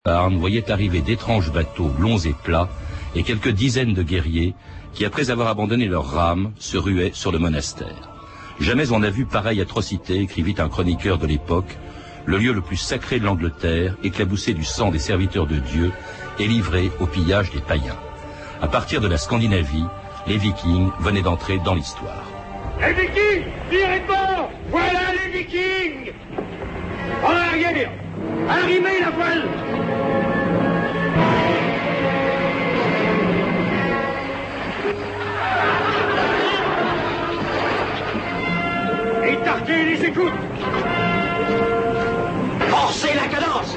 Tarn voyait arriver d'étranges bateaux longs et plats et quelques dizaines de guerriers qui, après avoir abandonné leurs rames, se ruaient sur le monastère. Jamais on n'a vu pareille atrocité, écrivit un chroniqueur de l'époque, le lieu le plus sacré de l'Angleterre, éclaboussé du sang des serviteurs de Dieu et livré au pillage des païens. À partir de la Scandinavie, les Vikings venaient d'entrer dans l'histoire. Les Vikings, tirez de bord. Voilà les Vikings. En arrière, arrimez la voile. Écartez les écoutes. Forcez la cadence.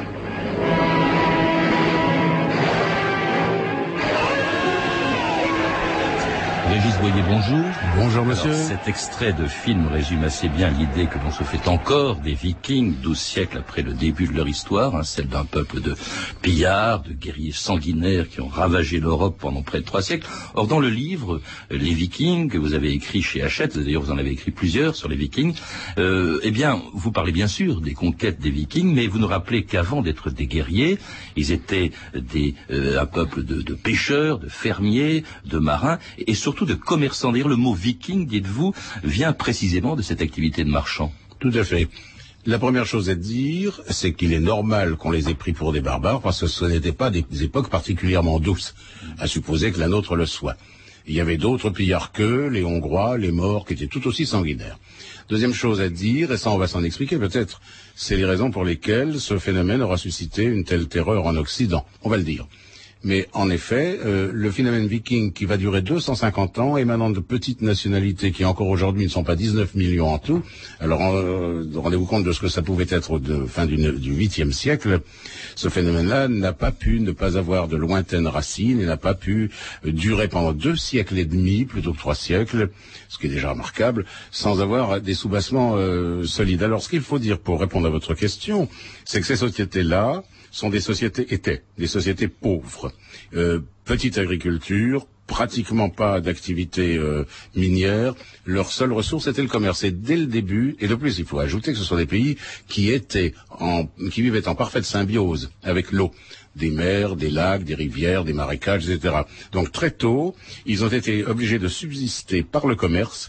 Régis Boyer, bonjour. Bonjour monsieur. Alors, cet extrait de film résume assez bien l'idée que l'on se fait encore des Vikings 12 siècles après le début de leur histoire, celle d'un peuple de pillards, de guerriers sanguinaires qui ont ravagé l'Europe pendant près de 3 siècles. Or, dans le livre Les Vikings, que vous avez écrit chez Hachette, d'ailleurs vous en avez écrit plusieurs sur les Vikings, eh bien, vous parlez bien sûr des conquêtes des Vikings, mais vous nous rappelez qu'avant d'être des guerriers, ils étaient un peuple de pêcheurs, de fermiers, de marins, et surtout de commerçants. D'ailleurs, le mot viking, dites-vous, vient précisément de cette activité de marchand. Tout à fait. La première chose à dire, c'est qu'il est normal qu'on les ait pris pour des barbares, parce que ce n'étaient pas des époques particulièrement douces, à supposer que la nôtre le soit. Il y avait d'autres pillards qu'eux, les Hongrois, les Maures, qui étaient tout aussi sanguinaires. Deuxième chose à dire, et ça on va s'en expliquer peut-être, c'est les raisons pour lesquelles ce phénomène aura suscité une telle terreur en Occident. On va le dire. Mais en effet, le phénomène viking qui va durer 250 ans, émanant de petites nationalités qui encore aujourd'hui ne sont pas 19 millions en tout, alors rendez-vous compte de ce que ça pouvait être de fin du 8e siècle, ce phénomène-là n'a pas pu ne pas avoir de lointaines racines et n'a pas pu durer pendant 2 siècles et demi, plutôt que 3 siècles, ce qui est déjà remarquable, sans avoir des soubassements solides. Alors ce qu'il faut dire pour répondre à votre question, c'est que ces sociétés-là étaient des sociétés pauvres. Petite agriculture, pratiquement pas d'activité minière, leur seule ressource était le commerce. Et dès le début, et de plus il faut ajouter que ce sont des pays qui vivaient en parfaite symbiose avec l'eau. Des mers, des lacs, des rivières, des marécages, etc. Donc très tôt, ils ont été obligés de subsister par le commerce,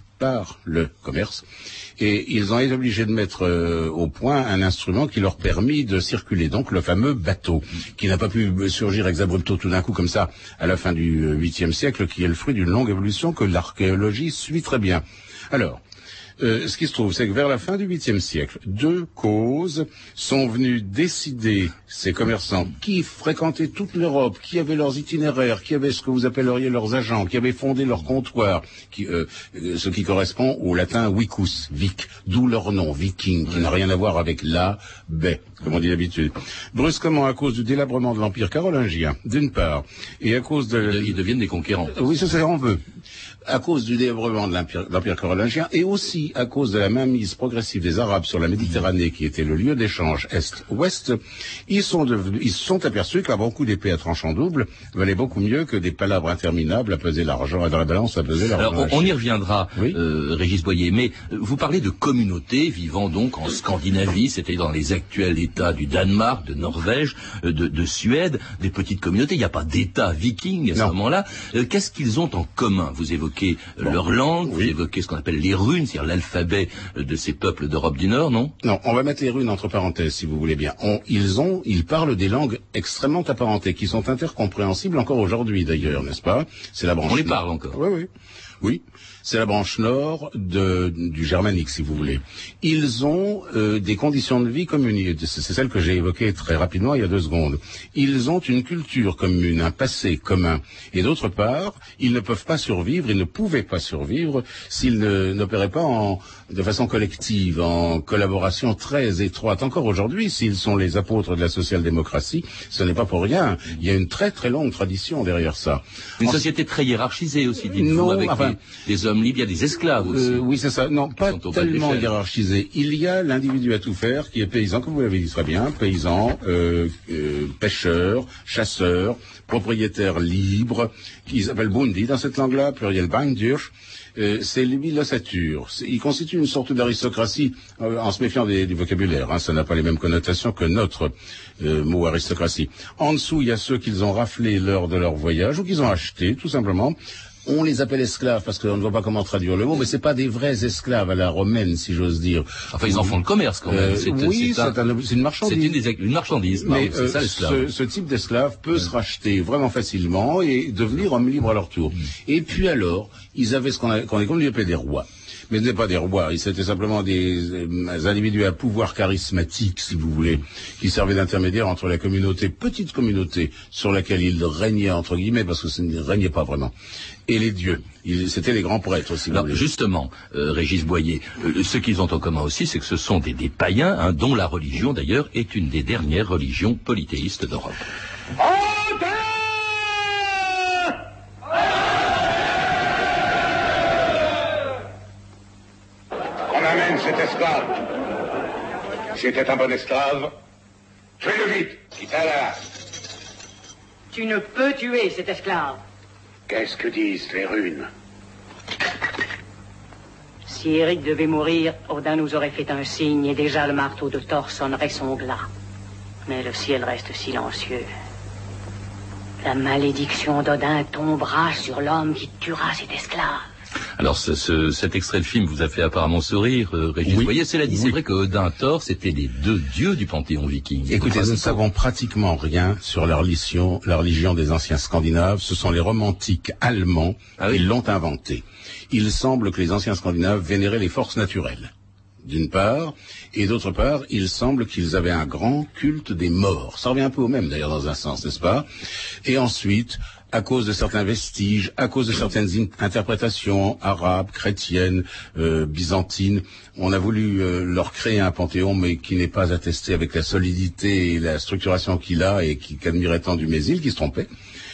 et ils ont été obligés de mettre au point un instrument qui leur permit de circuler, donc le fameux bateau, qui n'a pas pu surgir ex abrupto tout d'un coup comme ça à la fin du 8e siècle, qui est le fruit d'une longue évolution que l'archéologie suit très bien. Alors, ce qui se trouve, c'est que vers la fin du 8e siècle, 2 causes sont venues décider ces commerçants qui fréquentaient toute l'Europe, qui avaient leurs itinéraires, qui avaient ce que vous appelleriez leurs agents, qui avaient fondé leurs comptoirs, ce qui correspond au latin vicus, vic, d'où leur nom, viking, qui n'a rien à voir avec la baie, comme on dit d'habitude. Brusquement, à cause du délabrement de l'Empire carolingien, d'une part, et à cause de... Ils deviennent des conquérants. Oui, ça on veut. À cause du délabrement de l'Empire carolingien et aussi à cause de la mainmise progressive des Arabes sur la Méditerranée, qui était le lieu d'échange Est-Ouest, ils se sont aperçus qu'un bon coup d'épée à tranchant double valait beaucoup mieux que des palabres interminables à peser l'argent, dans la balance à peser l'argent. Alors, on y reviendra, oui. Régis Boyer, mais vous parlez de communautés vivant donc en Scandinavie, c'était dans les actuels États du Danemark, de Norvège, de Suède, des petites communautés, il n'y a pas d'État viking à ce moment-là. Qu'est-ce qu'ils ont en commun? Vous évoquez leur langue, vous évoquez ce qu'on appelle les runes, c'est-à-dire l'alphabet de ces peuples d'Europe du Nord, non? Non, on va mettre les runes entre parenthèses, si vous voulez bien. Ils parlent des langues extrêmement apparentées, qui sont intercompréhensibles encore aujourd'hui, d'ailleurs, n'est-ce pas? C'est la branche. On les parle encore. Oui. C'est la branche nord du germanique, si vous voulez. Ils ont des conditions de vie communes. C'est celle que j'ai évoquée très rapidement il y a 2 secondes. Ils ont une culture commune, un passé commun. Et d'autre part, ils ne pouvaient pas survivre s'ils n'opéraient pas de façon collective, en collaboration très étroite. Encore aujourd'hui, s'ils sont les apôtres de la social-démocratie, ce n'est pas pour rien. Il y a une très très longue tradition derrière ça. Une société très hiérarchisée aussi, dites-vous, avec enfin, des hommes libres, il y a des esclaves aussi. Oui, c'est ça. Non, pas sont au bas de tellement l'échelle. hiérarchisé. Il y a l'individu à tout faire qui est paysan, comme vous l'avez dit très bien, paysan, pêcheur, chasseur, propriétaire libre, qui s'appelle Bundi dans cette langue-là, pluriel Bindurch. C'est lui l'ossature. Il constitue une sorte d'aristocratie, en se méfiant du vocabulaire. Hein, ça n'a pas les mêmes connotations que notre mot aristocratie. En dessous, il y a ceux qu'ils ont raflés lors de leur voyage ou qu'ils ont achetés, tout simplement. On les appelle esclaves parce qu'on ne voit pas comment traduire le mot, mais c'est pas des vrais esclaves à la romaine, si j'ose dire. Enfin, ils en font le commerce quand même. C'est une marchandise. C'est une marchandise. Mais c'est ça l'esclave. ce type d'esclave peut se racheter vraiment facilement et devenir homme libre à leur tour. Et puis alors, ils avaient ce qu'on appelait des rois. Mais ce n'est pas des rois, c'était simplement des individus à pouvoir charismatique, si vous voulez, qui servaient d'intermédiaire entre la communauté, petite communauté, sur laquelle ils régnaient, entre guillemets, parce que ça ne régnait pas vraiment, et les dieux. C'était les grands prêtres, si vous voulez. Justement, Régis Boyer, ce qu'ils ont en commun aussi, c'est que ce sont des païens, hein, dont la religion, d'ailleurs, est une des dernières religions polythéistes d'Europe. Cet esclave. C'était un bon esclave. Tuez-le vite, quitte à là. Tu ne peux tuer cet esclave. Qu'est-ce que disent les runes? Si Éric devait mourir, Odin nous aurait fait un signe et déjà le marteau de Thor sonnerait son glas. Mais le ciel reste silencieux. La malédiction d'Odin tombera sur l'homme qui tuera cet esclave. Alors, cet extrait de film vous a fait apparemment sourire, Régis Boyer. Cela dit, c'est vrai que Odin, Thor, c'était les deux dieux du panthéon viking. Écoutez, nous ne savons pratiquement rien sur la religion des anciens Scandinaves. Ce sont les romantiques allemands qui l'ont inventée. Il semble que les anciens Scandinaves vénéraient les forces naturelles, d'une part, et d'autre part, il semble qu'ils avaient un grand culte des morts. Ça revient un peu au même, d'ailleurs, dans un sens, n'est-ce pas? Et ensuite, à cause de certains vestiges, à cause de certaines interprétations arabes, chrétiennes, byzantines, on a voulu leur créer un panthéon, mais qui n'est pas attesté avec la solidité et la structuration qu'il a, et qu'admirait tant du Mésil, qui se trompait.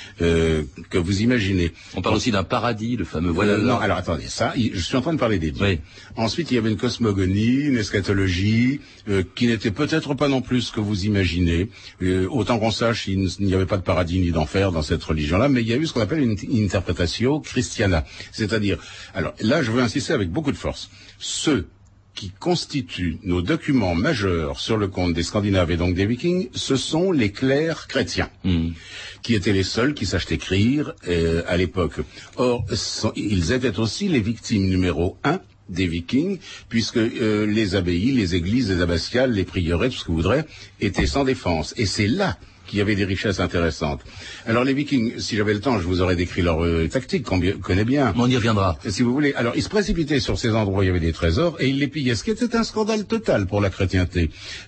Que vous imaginez. On parle aussi d'un paradis, le fameux non, alors attendez, je suis en train de parler des dieux. Oui. Ensuite, il y avait une cosmogonie, une eschatologie, qui n'était peut-être pas non plus ce que vous imaginez. Autant qu'on sache, il n'y avait pas de paradis ni d'enfer dans cette religion-là, mais il y a eu ce qu'on appelle une interpretatio christiana. C'est-à-dire, alors là, je veux insister avec beaucoup de force. Ceux qui constituent nos documents majeurs sur le compte des Scandinaves et donc des Vikings, ce sont les clercs chrétiens, qui étaient les seuls qui sachent écrire à l'époque. Or, ils étaient aussi les victimes numéro 1 des Vikings, puisque les abbayes, les églises, les abbatiales, les prieurés, tout ce que vous voudrez, étaient sans défense. Et c'est là qu'il y avait des richesses intéressantes. Alors les Vikings, si j'avais le temps, je vous aurais décrit leur tactique qu'on connaît bien. On y reviendra. Si vous voulez. Alors ils se précipitaient sur ces endroits où il y avait des trésors et ils les pillaient, ce qui était un scandale total pour la chrétienté.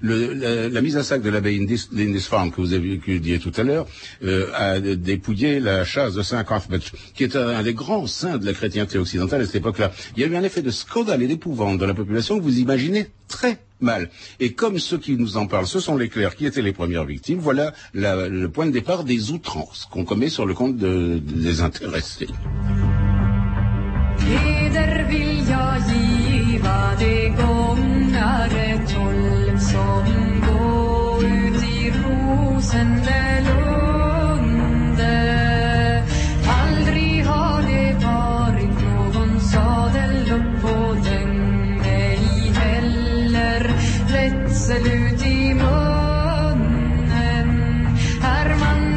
La mise à sac de l'abbaye Lindisfarne que vous avez dit tout à l'heure a dépouillé la chasse de Saint Cuthbert, qui est un des grands saints de la chrétienté occidentale à cette époque-là. Il y a eu un effet de scandale et d'épouvante dans la population que vous imaginez très mal. Et comme ceux qui nous en parlent, ce sont les clercs qui étaient les premières victimes, voilà le point de départ des outrances qu'on commet sur le compte des intéressés. Heder vill jag giva de gångare 12 som gå ut i Rosenlunde. Aldrig har det varit någon sadel upp på den, ej heller rätsel ut i munnen. Herr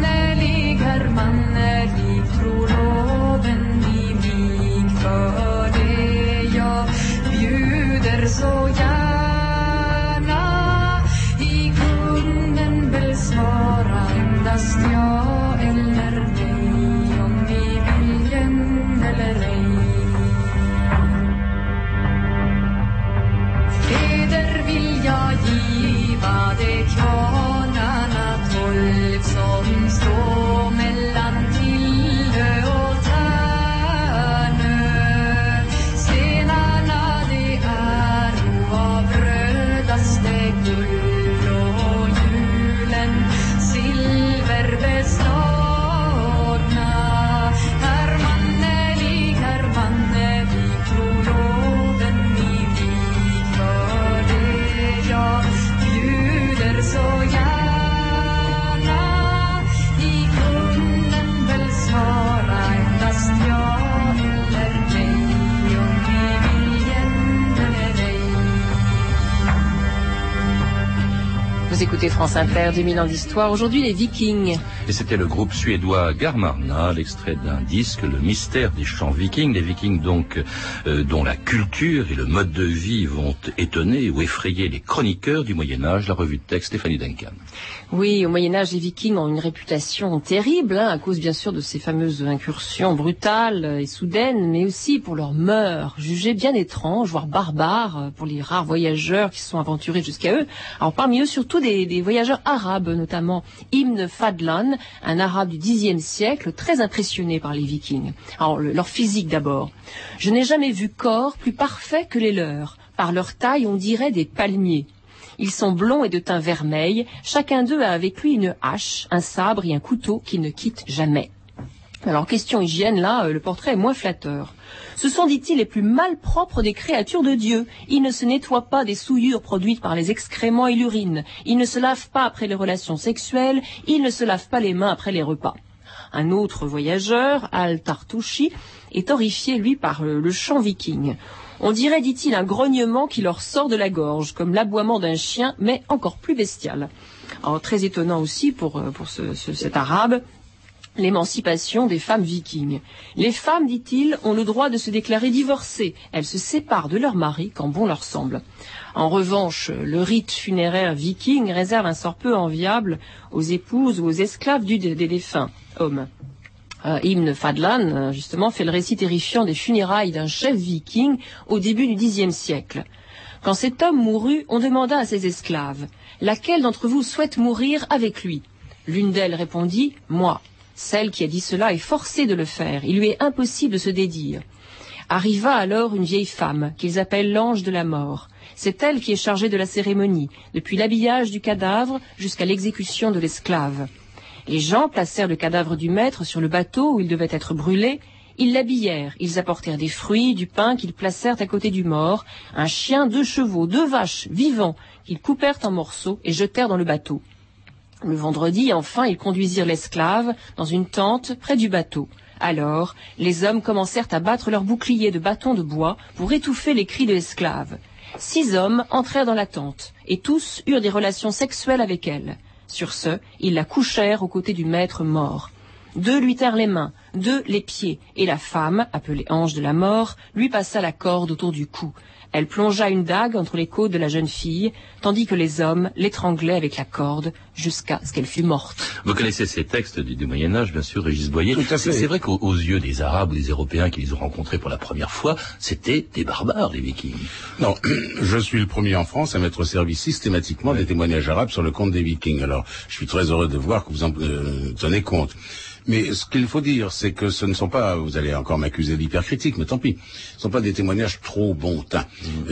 mannerlig, tror loven i mig, för det jag bjuder så écoutez France Inter, 2000 ans d'histoire. Aujourd'hui, les Vikings. Et c'était le groupe suédois Garmarna, l'extrait d'un disque, Le mystère des chants vikings. Les Vikings donc, dont la culture et le mode de vie vont étonner ou effrayer les chroniqueurs du Moyen-Âge. La revue de texte, Stéphanie Duncan. Oui, au Moyen-Âge, les Vikings ont une réputation terrible, à cause bien sûr de ces fameuses incursions brutales et soudaines, mais aussi pour leurs mœurs, jugées bien étranges, voire barbares, pour les rares voyageurs qui se sont aventurés jusqu'à eux. Alors parmi eux, surtout des voyageurs arabes, notamment Ibn Fadlan, un arabe du Xe siècle, très impressionné par les Vikings. Alors leur physique d'abord. Je n'ai jamais vu corps plus parfait que les leurs. Par leur taille, on dirait des palmiers. Ils sont blonds et de teint vermeil. Chacun d'eux a avec lui une hache, un sabre et un couteau qu'ils ne quittent jamais. Alors, question hygiène, là, le portrait est moins flatteur. Ce sont, dit-il, les plus malpropres des créatures de Dieu. Ils ne se nettoient pas des souillures produites par les excréments et l'urine. Ils ne se lavent pas après les relations sexuelles. Ils ne se lavent pas les mains après les repas. Un autre voyageur, Al-Tartouchi, est horrifié, lui, par le chant viking. On dirait, dit-il, un grognement qui leur sort de la gorge, comme l'aboiement d'un chien, mais encore plus bestial. Alors, très étonnant aussi pour cet arabe, l'émancipation des femmes vikings. Les femmes, dit-il, ont le droit de se déclarer divorcées. Elles se séparent de leur mari quand bon leur semble. En revanche, le rite funéraire viking réserve un sort peu enviable aux épouses ou aux esclaves des défunts hommes. Ibn Fadlan, justement, fait le récit terrifiant des funérailles d'un chef viking au début du Xe siècle. Quand cet homme mourut, on demanda à ses esclaves, « Laquelle d'entre vous souhaite mourir avec lui ?» L'une d'elles répondit, « Moi ». Celle qui a dit cela est forcée de le faire. Il lui est impossible de se dédire. Arriva alors une vieille femme, qu'ils appellent l'ange de la mort. C'est elle qui est chargée de la cérémonie, depuis l'habillage du cadavre jusqu'à l'exécution de l'esclave. Les gens placèrent le cadavre du maître sur le bateau où il devait être brûlé. Ils l'habillèrent, ils apportèrent des fruits, du pain qu'ils placèrent à côté du mort, un chien, 2 chevaux, 2 vaches, vivants, qu'ils coupèrent en morceaux et jetèrent dans le bateau. Le vendredi, enfin, ils conduisirent l'esclave dans une tente près du bateau. Alors, les hommes commencèrent à battre leurs boucliers de bâtons de bois pour étouffer les cris de l'esclave. 6 hommes entrèrent dans la tente, et tous eurent des relations sexuelles avec elle. Sur ce, ils la couchèrent aux côtés du maître mort. 2 lui tinrent les mains, 2 les pieds, et la femme, appelée ange de la mort, lui passa la corde autour du cou. Elle plongea une dague entre les côtes de la jeune fille, tandis que les hommes l'étranglaient avec la corde jusqu'à ce qu'elle fût morte. Vous connaissez ces textes du Moyen-Âge, bien sûr, Régis Boyer. Tout à fait. C'est vrai qu'aux yeux des Arabes ou des Européens qui les ont rencontrés pour la première fois, c'était des barbares, les Vikings. Non, je suis le premier en France à m'être servi systématiquement des témoignages arabes sur le compte des Vikings. Alors, je suis très heureux de voir que vous en tenez compte. Mais ce qu'il faut dire, c'est que ce ne sont pas, vous allez encore m'accuser d'hypercritique, mais tant pis, ce ne sont pas des témoignages trop bon teint.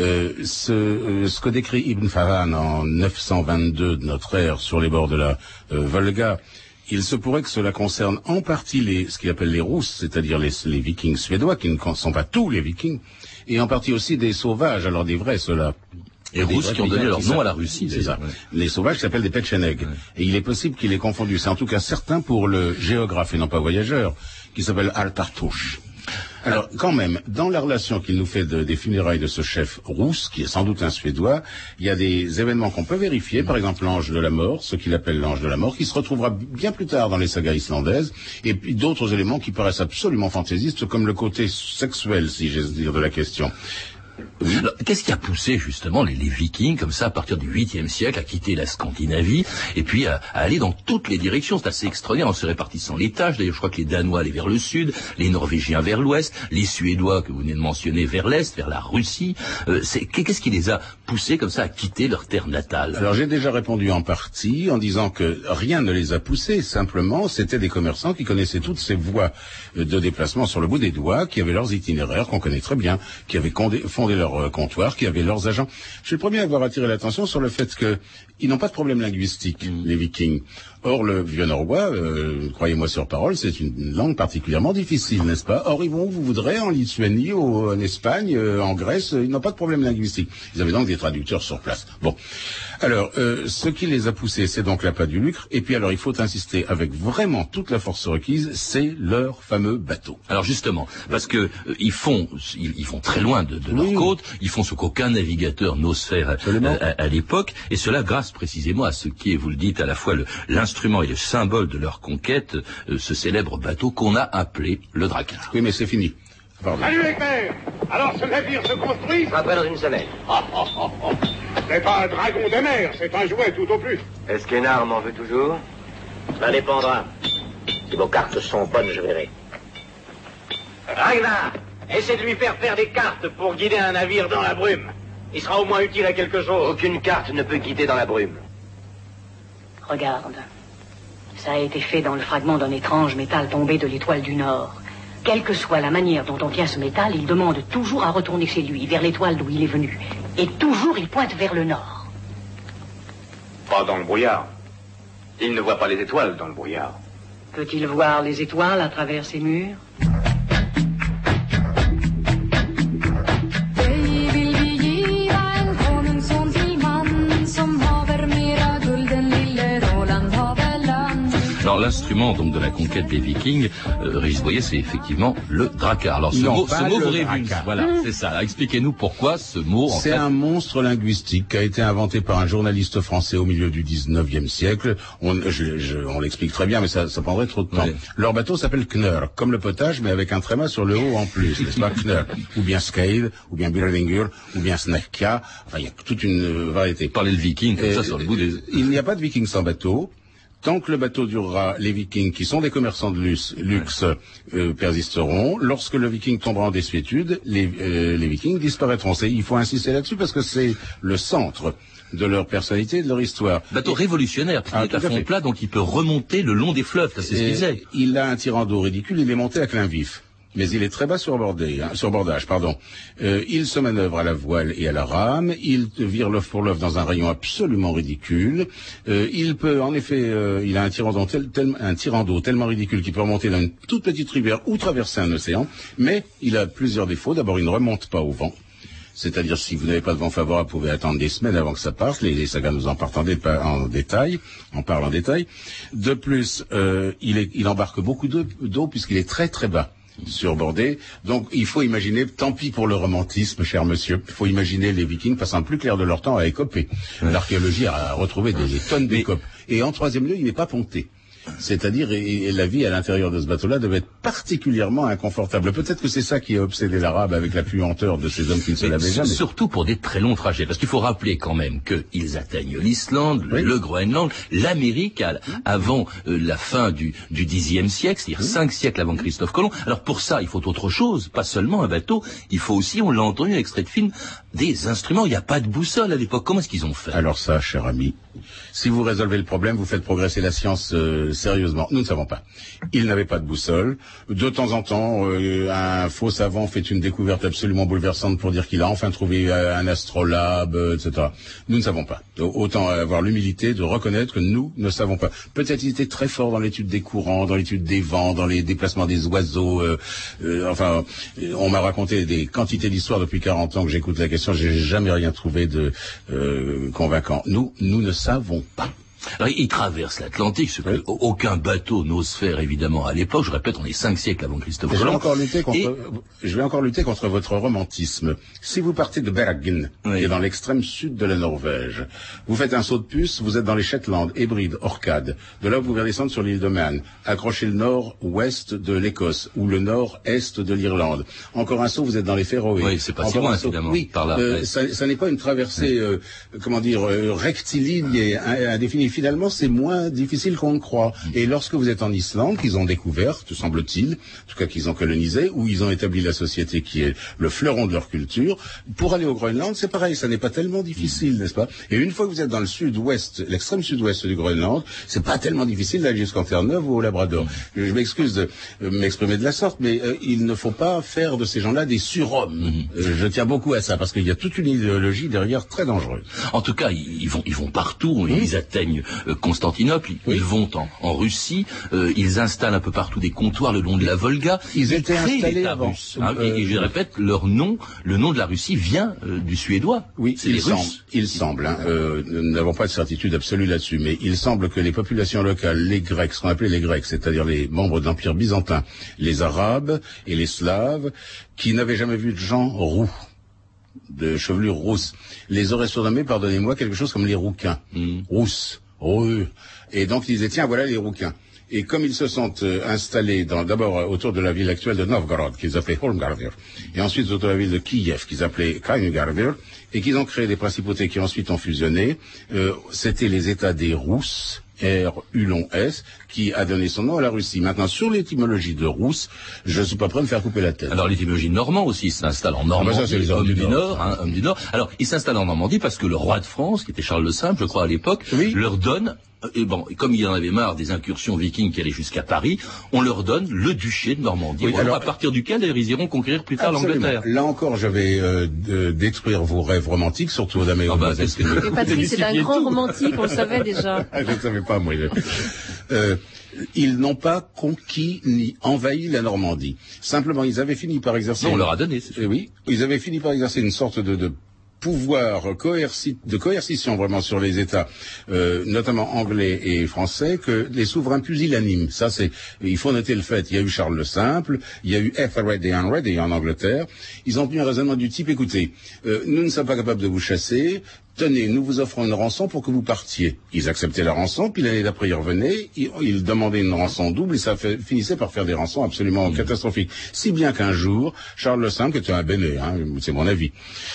Ce que décrit Ibn Fadlan en 922 de notre ère sur les bords de la Volga, il se pourrait que cela concerne en partie ce qu'il appelle les Rousses, c'est-à-dire les Vikings suédois, qui ne sont pas tous les Vikings, et en partie aussi des sauvages, alors des vrais ceux-là. Les Rousses qui ont donné leur nom à la Russie, c'est ça. Ouais. Les sauvages s'appellent des Petcheneg. Ouais. Et il est possible qu'il ait confondu. C'est en tout cas certain pour le géographe et non pas voyageur, qui s'appelle Al-Tartouche. Alors, quand même, dans la relation qu'il nous fait des funérailles de ce chef rousse, qui est sans doute un Suédois, il y a des événements qu'on peut vérifier, par exemple l'ange de la mort, ce qu'il appelle l'ange de la mort, qui se retrouvera bien plus tard dans les sagas islandaises, et puis d'autres éléments qui paraissent absolument fantaisistes, comme le côté sexuel, si j'ose dire, de la question. Oui. Qu'est-ce qui a poussé justement les Vikings comme ça à partir du 8e siècle à quitter la Scandinavie et puis à aller dans toutes les directions? C'est assez extraordinaire en se répartissant les tâches. D'ailleurs, je crois que les Danois allaient vers le sud, les Norvégiens vers l'ouest, les Suédois que vous venez de mentionner vers l'est, vers la Russie. Qu'est-ce qui les a poussés comme ça à quitter leur terre natale? Alors j'ai déjà répondu en partie en disant que rien ne les a poussés, simplement c'était des commerçants qui connaissaient toutes ces voies de déplacement sur le bout des doigts, qui avaient leurs itinéraires qu'on connaît très bien, qui avaient fondé leur comptoir, qui avaient leurs agents. Je suis le premier à avoir attiré l'attention sur le fait qu'ils n'ont pas de problème linguistique, les Vikings. Or, le vieux norrois, croyez-moi sur parole, c'est une langue particulièrement difficile, n'est-ce pas? Or, ils vont où vous voudrez, en Lituanie, en Espagne, en Grèce, ils n'ont pas de problème linguistique. Ils avaient donc des traducteurs sur place. Bon. Alors, ce qui les a poussés, c'est donc l'appât du lucre. Et puis alors, il faut insister avec vraiment toute la force requise, c'est leur fameux bateau. Alors justement, parce que ils vont très loin de leur côte, ils font ce qu'aucun navigateur n'ose faire à l'époque, et cela grâce précisément à ce qui est, vous le dites, à la fois l'instrument et le symbole de leur conquête, ce célèbre bateau qu'on a appelé le Drakkar. Oui, mais c'est fini. Pardon. Salut les pères. Alors ce navire se construit? Après dans une semaine. C'est pas un dragon de mer, c'est un jouet tout au plus. Est-ce qu'Hénard m'en veut toujours? Ça dépendra. Si vos cartes sont bonnes, je verrai. Ragnar, essaie de lui faire des cartes pour guider un navire dans la brume. Il sera au moins utile à quelque chose. Aucune carte ne peut guider dans la brume. Regarde. Ça a été fait dans le fragment d'un étrange métal tombé de l'étoile du Nord. Quelle que soit la manière dont on tient ce métal, il demande toujours à retourner chez lui, vers l'étoile d'où il est venu. Et toujours il pointe vers le Nord. Pas dans le brouillard. Il ne voit pas les étoiles dans le brouillard. Peut-il voir les étoiles à travers ces murs? Alors l'instrument donc de la conquête des Vikings, Régis Boyer, c'est effectivement le Drakkar. Alors ce mot vous révulse. Voilà, c'est ça. Alors, expliquez-nous pourquoi ce mot. C'est un monstre linguistique qui a été inventé par un journaliste français au milieu du 19e siècle. On l'explique très bien, mais ça prendrait trop de temps. Ouais. Leur bateau s'appelle Knör, comme le potage, mais avec un tréma sur le haut en plus, n'est-ce pas? Knör, ou bien Skade, ou bien Birlingur, ou bien Snekka. Enfin, il y a toute une variété. Parlez le Viking comme ça sur le bout des. Il n'y a pas de Viking sans bateau. Tant que le bateau durera, les Vikings, qui sont des commerçants de luxe, persisteront. Lorsque le Viking tombera en désuétude, les Vikings disparaîtront. Il faut insister là-dessus parce que c'est le centre de leur personnalité et de leur histoire. Bateau révolutionnaire, qui est à fond plat, donc il peut remonter le long des fleuves, c'est ce qu'il disait. Il a un tirant d'eau ridicule, il est monté à clin vif. Mais il est très bas sur bordage. Il se manœuvre à la voile et à la rame. Il vire l'œuf pour l'œuf dans un rayon absolument ridicule. Il peut, en effet, il a un tirant d'eau tellement ridicule qu'il peut remonter dans une toute petite rivière ou traverser un océan. Mais il a plusieurs défauts. D'abord, il ne remonte pas au vent. C'est-à-dire, si vous n'avez pas de vent favorable, vous pouvez attendre des semaines avant que ça parte. Les sagas nous en parlent en détail. De plus, il embarque beaucoup d'eau puisqu'il est très très bas. Surbordé. Donc, il faut imaginer, tant pis pour le romantisme, cher monsieur, il faut imaginer les Vikings passant le plus clair de leur temps à écoper. L'archéologie a retrouvé des tonnes d'écopes. Et en troisième lieu, il n'est pas ponté. C'est-à-dire, et la vie à l'intérieur de ce bateau-là devait être particulièrement inconfortable. Peut-être que c'est ça qui a obsédé l'arabe avec la puanteur de ces hommes qui ne se lavaient jamais. Surtout pour des très longs trajets, parce qu'il faut rappeler quand même qu'ils atteignent l'Islande, le Groenland, l'Amérique avant la fin du Xe siècle, c'est-à-dire 5 siècles avant Christophe Colomb. Alors pour ça, il faut autre chose, pas seulement un bateau, il faut aussi, on l'a entendu, un extrait de film, des instruments. Il n'y a pas de boussole à l'époque. Comment est-ce qu'ils ont fait? Alors ça, cher ami, si vous résolvez le problème, vous faites progresser la science sérieusement. Nous ne savons pas. Ils n'avaient pas de boussole. De temps en temps, un faux savant fait une découverte absolument bouleversante pour dire qu'il a enfin trouvé un astrolabe, etc. Nous ne savons pas. Autant avoir l'humilité de reconnaître que nous ne savons pas. Peut-être il était très fort dans l'étude des courants, dans l'étude des vents, dans les déplacements des oiseaux. On m'a raconté des quantités d'histoires depuis 40 ans que j'écoute la question. J'ai jamais rien trouvé de convaincant. Nous ne savons pas. Alors, il traverse l'Atlantique, ce que aucun bateau n'ose faire, évidemment, à l'époque. Je répète, on est 5 siècles avant Christophe Colomb. Je vais encore lutter contre votre romantisme. Si vous partez de Bergen, qui est dans l'extrême sud de la Norvège, vous faites un saut de puce, vous êtes dans les Shetland, Hébrides, Orcades. De là, vous pouvez descendre sur l'île de Man, accrocher le nord-ouest de l'Écosse, ou le nord-est de l'Irlande. Encore un saut, vous êtes dans les Féroé. Oui, c'est pas si loin, évidemment. Oui, par là. Ça n'est pas une traversée, rectiligne et indéfinie. Finalement, c'est moins difficile qu'on le croit. Et lorsque vous êtes en Islande, qu'ils ont découverte, semble-t-il, en tout cas qu'ils ont colonisé, où ils ont établi la société qui est le fleuron de leur culture, pour aller au Groenland, c'est pareil, ça n'est pas tellement difficile, n'est-ce pas? Et une fois que vous êtes dans le sud-ouest, l'extrême sud-ouest du Groenland, c'est pas tellement difficile d'aller jusqu'en Terre-Neuve ou au Labrador. Je m'excuse de m'exprimer de la sorte, mais il ne faut pas faire de ces gens-là des surhommes. Je tiens beaucoup à ça, parce qu'il y a toute une idéologie derrière très dangereuse. En tout cas, ils vont partout, ils atteignent Constantinople, ils vont en Russie, ils installent un peu partout des comptoirs le long de la Volga. Ils étaient installés avant. Russe, et je répète, le nom de la Russie vient du suédois. Oui, c'est il semble. Nous n'avons pas de certitude absolue là-dessus, mais il semble que les populations locales, les Grecs, ce qu'on appelait les Grecs, c'est-à-dire les membres de l'Empire byzantin, les Arabes et les Slaves, qui n'avaient jamais vu de gens roux, de chevelure rousse, les auraient surnommés, pardonnez-moi, quelque chose comme les rouquins. Rousses, roux. Et donc ils disaient, tiens, voilà les rouquins. Et comme ils se sont installés d'abord autour de la ville actuelle de Novgorod, qu'ils appelaient Holmgardir, et ensuite autour de la ville de Kiev, qu'ils appelaient Kaliningardir, et qu'ils ont créé des principautés qui ensuite ont fusionné, c'était les États des Rousses, R-U-S, qui a donné son nom à la Russie. Maintenant, sur l'étymologie de Rousse, je ne suis pas prêt à me faire couper la tête. Alors, l'étymologie normand aussi s'installe en Normandie. Ça, c'est les hommes du Nord. Hommes du Nord. Alors, il s'installe en Normandie parce que le roi de France, qui était Charles le Simple, je crois, à l'époque, leur donne, comme il en avait marre des incursions vikings qui allaient jusqu'à Paris, on leur donne le duché de Normandie. Alors, à partir duquel, d'ailleurs, ils iront conquérir plus tard l'Angleterre. Là encore, je vais détruire vos rêves romantiques, surtout aux dames et aux Patrice, c'est un grand romantique, on le savait déjà. Je ne savais pas, moi. Ils n'ont pas conquis ni envahi la Normandie. Simplement, ils avaient fini par exercer... Non, on leur a donné. Oui, ils avaient fini par exercer une sorte de pouvoir de coercition vraiment sur les États, notamment anglais et français, que les souverains pusillanimes. Ça, il faut noter le fait. Il y a eu Charles le Simple, il y a eu Ethelred et Henry en Angleterre. Ils ont tenu un raisonnement du type, écoutez, nous ne sommes pas capables de vous chasser. Tenez, nous vous offrons une rançon pour que vous partiez. Ils acceptaient la rançon, puis l'année d'après ils revenaient, ils demandaient une rançon double, et ça finissait par faire des rançons absolument catastrophiques. Si bien qu'un jour, Charles le Simple, qui était un béné, c'est mon avis,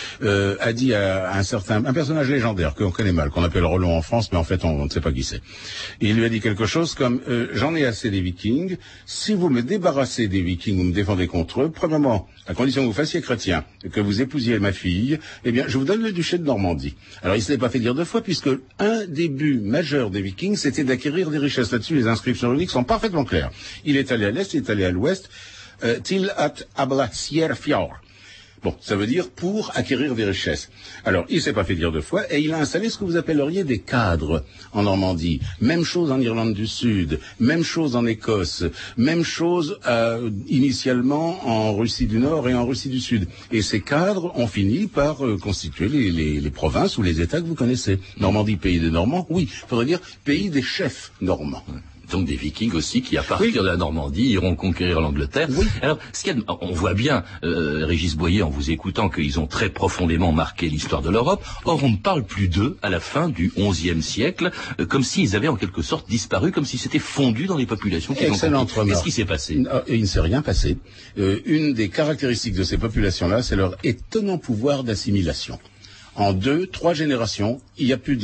a dit à un personnage légendaire qu'on connaît mal, qu'on appelle Roland en France, mais en fait on ne sait pas qui c'est. Il lui a dit quelque chose comme j'en ai assez des Vikings. Si vous me débarrassez des Vikings, vous me défendez contre eux. Premièrement, à condition que vous fassiez chrétien, que vous épousiez ma fille, eh bien je vous donne le duché de Normandie. Alors il ne se l'est pas fait dire deux fois, puisque un des buts majeurs des Vikings, c'était d'acquérir des richesses. Là-dessus, les inscriptions runiques sont parfaitement claires. Il est allé à l'est, il est allé à l'ouest, til at ablacier fjord. Bon, ça veut dire pour acquérir des richesses. Alors, il s'est pas fait dire deux fois, et il a installé ce que vous appelleriez des cadres en Normandie. Même chose en Irlande du Sud, même chose en Écosse, même chose initialement en Russie du Nord et en Russie du Sud. Et ces cadres ont fini par constituer les provinces ou les États que vous connaissez. Normandie, pays des Normands, oui, faudrait dire pays des chefs normands. Donc des Vikings aussi qui, à partir de la Normandie, iront conquérir l'Angleterre. Oui. Alors, on voit bien, Régis Boyer, en vous écoutant, qu'ils ont très profondément marqué l'histoire de l'Europe. Or, on ne parle plus d'eux à la fin du XIe siècle, comme s'ils avaient en quelque sorte disparu, comme si c'était fondu dans les populations qu'ils ont conquis. Qu'est-ce qui s'est passé? Il ne s'est rien passé. Une des caractéristiques de ces populations-là, c'est leur étonnant pouvoir d'assimilation. En 2-3 générations, il n'y a plus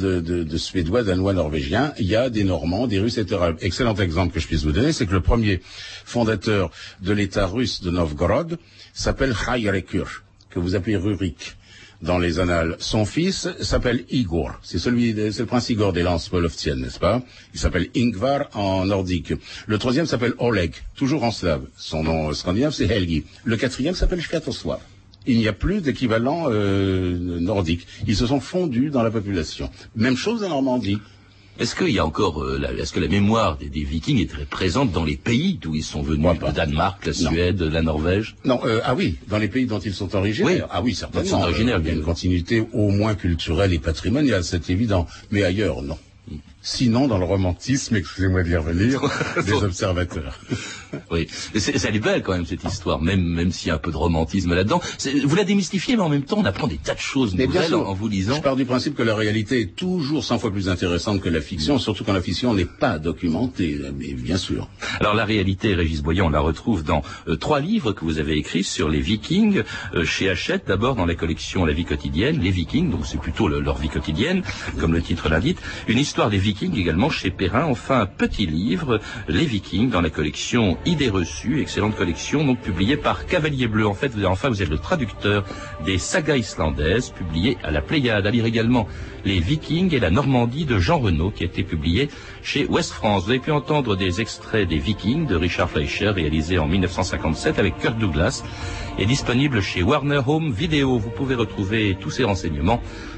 de Suédois, Danois, Norvégiens, il y a des Normands, des Russes, etc. Excellent exemple que je puisse vous donner, c'est que le premier fondateur de l'État russe de Novgorod s'appelle Hayrekur, que vous appelez Rurik dans les annales. Son fils s'appelle Igor, c'est le prince Igor des lances polovtiennes, n'est-ce pas? Il s'appelle Ingvar en nordique. Le troisième s'appelle Oleg, toujours en slave. Son nom scandinave, c'est Helgi. Le quatrième s'appelle Sviatoslav. Il n'y a plus d'équivalent nordique. Ils se sont fondus dans la population. Même chose en Normandie. Est-ce qu'il y a encore, est-ce que la mémoire des Vikings est très présente dans les pays d'où ils sont venus, le Danemark, la Suède, la Norvège? Non, oui, dans les pays dont ils sont originaires. Oui. Ah oui, certainement. Il y a une continuité au moins culturelle et patrimoniale, c'est évident. Mais ailleurs, non. Sinon, dans le romantisme, excusez-moi d'y revenir, des observateurs. Oui, ça est belle quand même cette histoire, même s'il y a un peu de romantisme là-dedans. Vous la démystifiez, mais en même temps, on apprend des tas de choses nouvelles en vous lisant. Je pars du principe que la réalité est toujours 100 fois plus intéressante que la fiction, surtout quand la fiction n'est pas documentée, mais bien sûr. Alors la réalité, Régis Boyer, on la retrouve dans 3 livres que vous avez écrits sur les Vikings, chez Hachette, d'abord dans la collection La vie quotidienne, les Vikings, donc c'est plutôt leur vie quotidienne, comme le titre l'indique, une histoire des Vikings également chez Perrin, enfin un petit livre, Les Vikings, dans la collection Idées reçues, excellente collection, donc publiée par Cavalier Bleu. En fait, vous êtes le traducteur des sagas islandaises, publiées à la Pléiade. À lire également Les Vikings et la Normandie de Jean Renaud, qui a été publié chez Ouest France. Vous avez pu entendre des extraits des Vikings de Richard Fleischer, réalisé en 1957 avec Kirk Douglas, et disponible chez Warner Home Video. Vous pouvez retrouver tous ces renseignements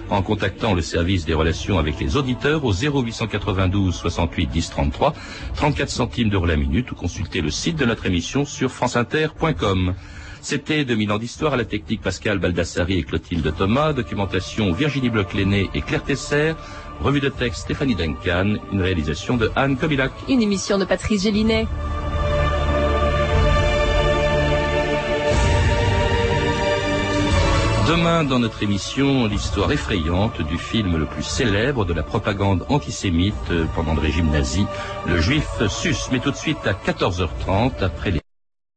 en contactant le service des relations avec les auditeurs au 0892 68 10 33, 34 centimes d'euros la minute, ou consulter le site de notre émission sur franceinter.com. C'était 2000 ans d'histoire, à la technique Pascal Baldassari et Clotilde Thomas, documentation Virginie Bloch-Léné et Claire Tesser, revue de texte Stéphanie Duncan, une réalisation de Anne Kobilac. Une émission de Patrice Gélinet. Demain, dans notre émission, l'histoire effrayante du film le plus célèbre de la propagande antisémite pendant le régime nazi, le juif Sus. Mais tout de suite à 14h30, après les